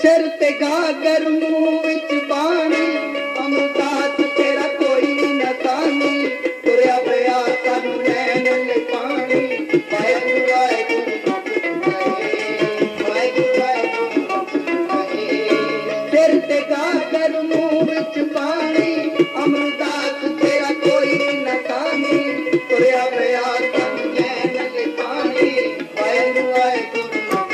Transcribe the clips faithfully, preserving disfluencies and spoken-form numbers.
सिर ते गागर मुंह विच पानी अमृतास तेरा कोई नसानी तुरया पिया सानू लैन ले पानी वाहिगुरू वाहिगुरू सिर ते गागर मुंह विच पानी अमृतास तेरा कोई नसानी तुरया पिया सानू लैन ले पानी वाहिगुरू वाहिगुरू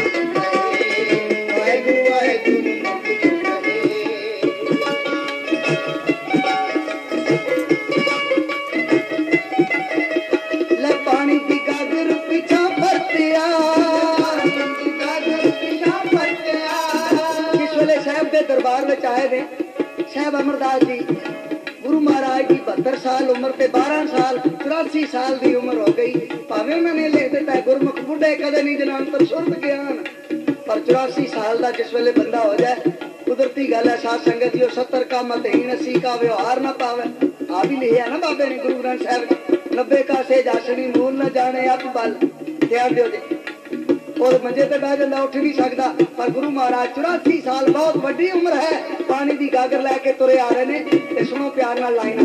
दरबार में आए थे साहब अमरदास जी गुरु महाराज की बहत्तर साल उम्र ते बारह साल चौरासी साल की उम्र हो गई भावे उन्होंने लिख दिता गुरमुख बुढ़े कदे नहीं जना अंतर सुरत ज्ञान पर चौरासी साल का जिस वेले बंदा हो जाए कुदरती गल है साध संगत जी सत्तर का मतहीन अस्सी का व्यवहार न पावे आ भी लिखा ना बाबे ने गुरु ग्रंथ साहब नब्बे का से जासनी मूल न जाने अप बल ध्यान दियो जी और मंजे ते बह जाता उठ नहीं सकता पर गुरु महाराज चौरासी साल बहुत वड्डी उम्र है पानी की गागर लैके तुरे आ रहे ने ते सुनो प्यार नाल लाइना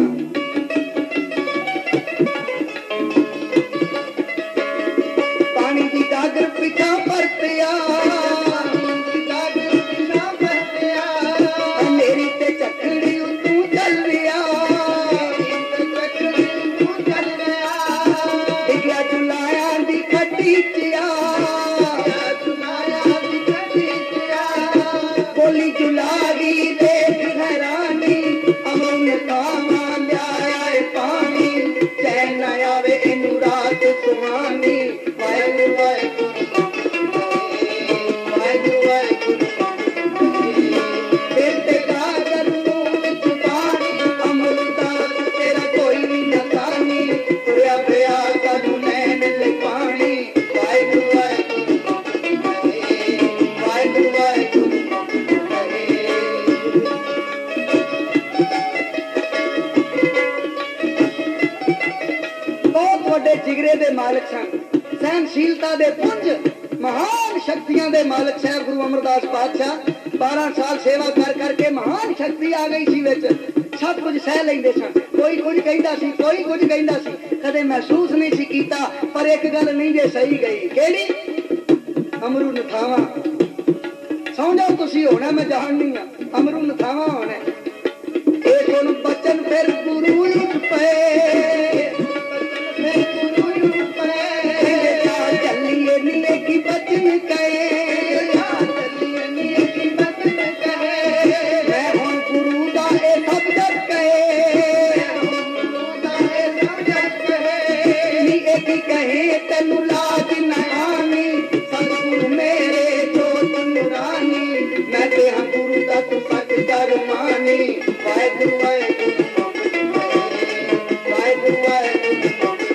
पानी की गागर पिछा परतिया मेरी ते चकड़ी तू चल रिया डिग्या जुलाया दी खट्टी चिया बोली जुलागी देख हैरानी अमरुन कामा ल्याए पानी चैन न आवे इनू रात सुहानी वाहिगुरू वाहिगुरू वाहिगुरू सिर ते गागर मुंह विच पानी अमृतास तेरा कोई नहीं नसानी तुरया पिया सानू लैन ले पानी वाहिगुरू वाहिगुरू वाहिगुरू जिगरे दे मालिक सन सहनशीलता दे पुंज महान शक्तियां दे मालिक साहब गुरु अमरदास पातशाह बारह साल सेवा कर करके महान शक्ति आ गई सी विच सब कुछ सह लेंदे सन कोई कुछ कहंदा सी कोई कुछ कहंदा सी कदे महसूस नहीं सी कीता पर एक गल नहीं जे सही गई केड़ी अमरू नथावा सौ जाओ तुसी होना मैं जाननी हां अमरू नथावा होना ए सुन बचन फिर गुरु पे बचन कहे मैं हूं गुरु दा ए सब जग कहे एक कहे तेनू लाज न आनी सतगुरु मेरे जोत नूरानी मैं ते हां गुरु दा तू सच कर मानी वाहिगुरू वाहिगुरू वाहिगुरू वाहिगुरू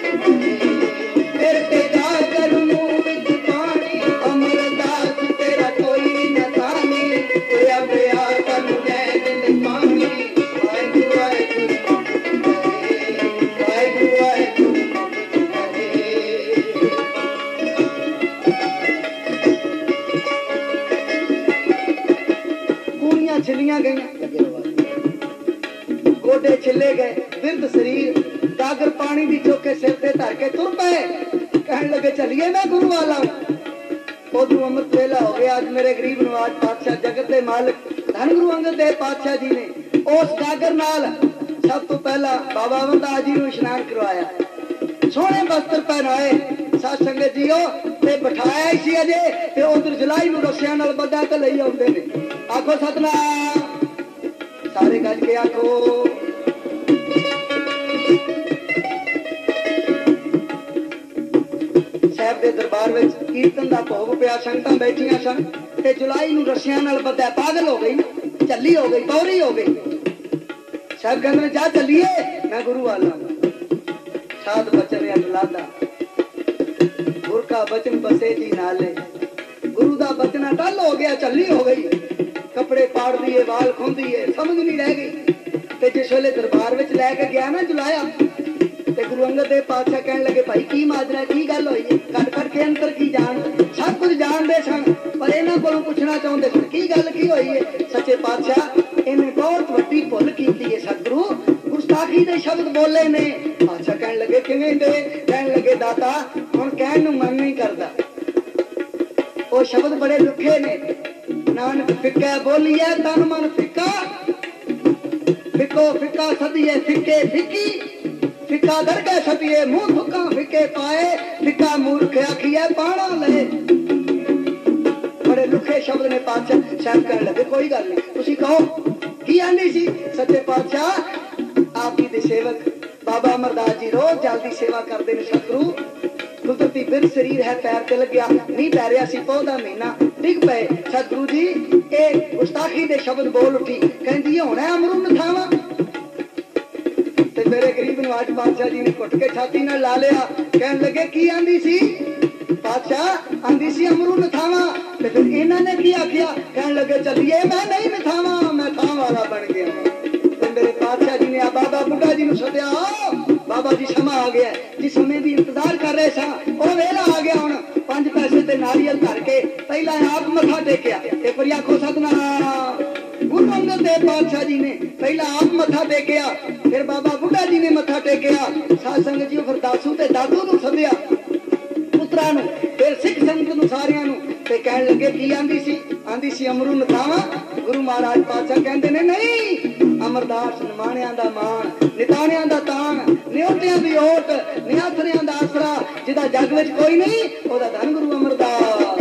तेरे ते गागर मुंह विच पानी अमरदास तेरा कोई नसानी तुरया पिया सानू लैन ले पानी वाहिगुरू वाहिगुरू वाहिगुरू वाहिगुरू कूड़ियां छिलियां गई गोडे छिले गए बिरद शरीर गागर पानी दी चौके सिर ते धर के तुर पे कहने लगे चलिए मैं गुरु वाला उधरों अमृत वेला हो गया। आज मेरे गरीब नवाज पातशाह जगत के मालिक धन गुरु अंगद देव पातशाह जी ने उस गागर नाल सब तो पहला बाबा अमरदास जी को इशनान करवाया सोहने वस्त्र पहनाए साध संगत जी ते बिठाया ही सी अजे ते उधर जलाई नूं रस्सियां नाल बद्धा ते लई आउंदे ने आखो सतनाम सारे गज के आखो साहब के दरबार में कीर्तन का भोग पिया संगतां बैठियां सन ते जुलाई नूं रस्सियां नाल बद्धा पागल हो गई झल्ली हो गई बौरी हो गई साहब कहंदे जा चलिए मैं गुरु वाला साध बचन अटलादा गुर का बचन बसे जी नाले गुरु का बचन टल हो गया झल्ली हो गई कपड़े पाड़ दिए वाल खोंदी है समझ नहीं रह गई ते जिस वेले दरबार में लैके गया ना जुलाया ते गुरु अंगद देव पातशाह कहने लगे भाई की माजरा की गल होई है कट कट के अंतर की जान सब कुछ जानते सन पर इन्हां कोलों पूछना चाहते सन की गल की होई पातशाह इन्हें बहुत वड्डी भुल की है सतगुरु गुस्ताखी दे शब्द बोले ने पातशाह कहन लगे किवें दे कहन लगे दाता हुण कहण नूं मन नहीं करदा वो शब्द बड़े लुखे ने नानक फिक्का बोलिए तन मन फिक्का फिको फिक्का सदिए फिक्के फिक्की फिक्का दरगे सदिए मुंह थुका फिक्के पाए फिक्का मूर्ख आखिए पाना ले बड़े लुखे शब्द ने पातशाह शायद कहने लगे कोई गल नहीं तुसी कहो की आंदी सी सच्चे पातशाह आप जी दे सेवक बाबा अमरदास जी रोज जल्दी सेवा करते हैं सतगुरु कुदरती बिर शरीर है पैर ते लग्या नहीं पै रहा सी पौधा महीना डिग पे सतगुरु जी ए गुस्ताखी दे शब्द बोल उठी कहंदी होना अमरू नथावा ते मेरे गरीब नूं आज पातशाह जी ने घुट के छाती नाल ला लिया कहन लगे की आंदी सी पातशाह आंदी सी अमरू नथावा ते फिर इन्हां ने की आखिया कहन लगे चलिए मैं नहीं नथावा मैं थां वाला बन गया ते मेरे पातशाह जी ने बाबा बुढ़ा जी नूं सद्या बाबा जी समा आ गया जिस समय दी इंतजार कर रहे सा ओ वेला आ गया हुण पंज पैसे ते नारियल धर के पहला आप मथा टेकिया एक बारी आखो सतनाम गुरु अंगद देव पातशाह जी ने पहला आप मथा टेकिया फिर बाबा बुढ़ा जी ने मथा टेकिया साध संगत जी फिर दासू ते दादू नूं सद्या पुत्रा नूं फिर सिख संगत नूं सारियां नूं ते कहन लगे की आंदी सी आंदी सी अमरू नथावा गुरु महाराज पातशाह कहंदे ने नहीं अमरदास निमाणियां दा मान निताणियां दा तान नियोटियां दी ओट नियाथरियां दा आसरा जिदा जग विच कोई नहीं ओदा धन गुरु अमरदास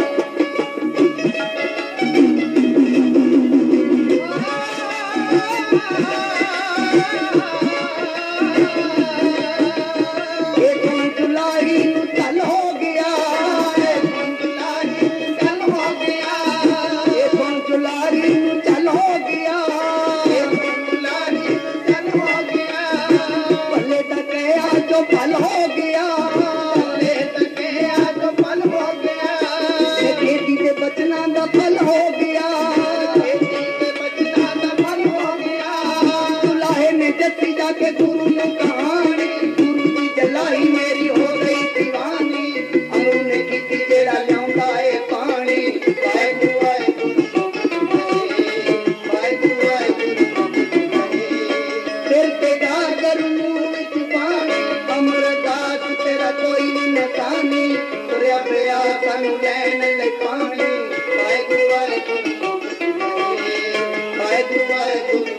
Bye.